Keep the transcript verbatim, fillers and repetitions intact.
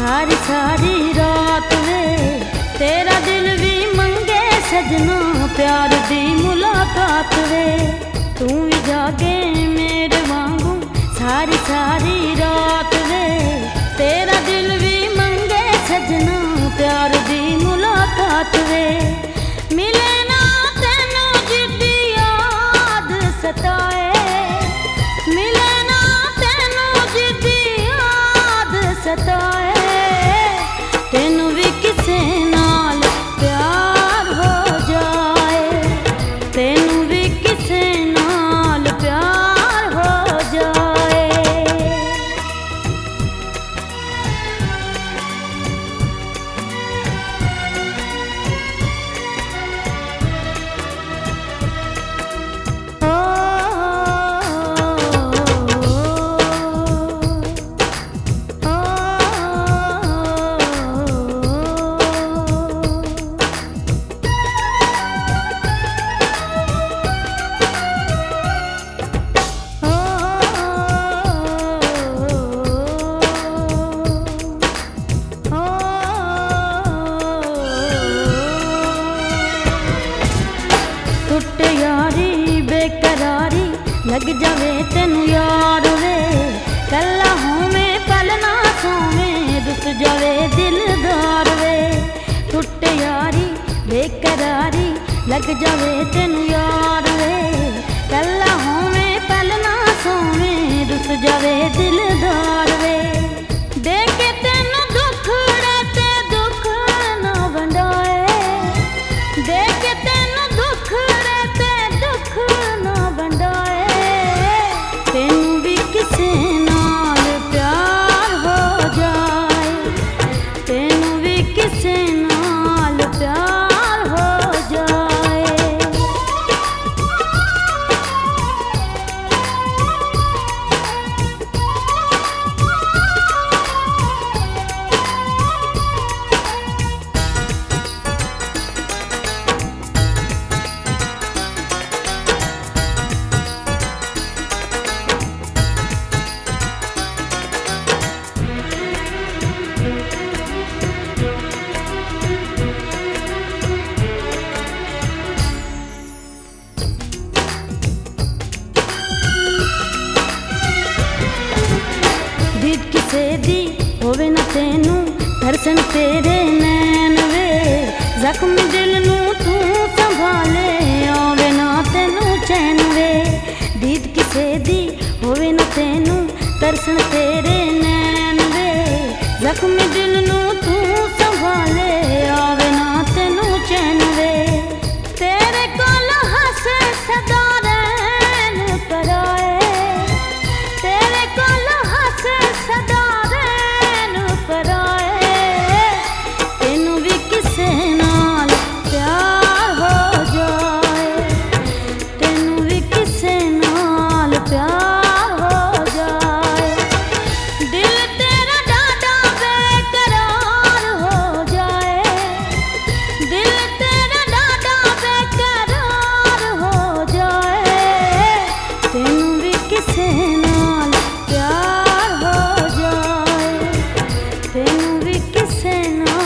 सारी सारी रात वे तेरा दिल भी मंगे सजना, प्यार दी मुलाकात वे तू भी जागे मेरे वांगू। सारी सारी रात वे तेरा दिल भी मंगे सजना, प्यार दी मुलाकात वे मिले ना तेनू जिद्दी याद सताए, मिले ना तेनू जिद्दी याद सताए। तेनू भी किसे नाल प्यार हो जाए, तेनू भी किसे नाल प्यार हो जाए। टुट यारी बेकरारी लग जावे तेनू यार वे, कला होवे पल ना सोवे रुस जावे दिलदार वे। टुट यारी बेकरारी लग जावे तेनू यार वे, कला होवे पल ना सोवे रुस जावे दिलदार वे। देखे तेनू दुख ते दुख ना वंडाए, देखे तेनू दुख ते दुख ना वंडाए। तेनू भी किसे नाल प्यार हो जाए, तेनू भी किसे नाल प्यार हो जाए। दीद किसे दी होवे ना तेनू दर्शन तेरे नैन वे, जख्म दिल नू तू संभाले आवे ना तेनू चैन वे। दीद किसे दी होवे ना तेनू दर्शन तेरे नैन वे, जख्म दिल नू तू संभाले आवे ना तेनू चैन वे। तेरे कोल हस सदा रैन पराए, तेरे कोल हस सदा रैन पराए। तेनू भी किसे नाल प्यार हो जाए, तेनू भी किसे नाल प्यार हो जाए। दिल तेरा डाडा बेकरार हो जाए, दिल तेरा डाडा बेकरार हो जाए। तेनू भी किसे नाल प्यार हो जाए, तेनू भी किसे नाल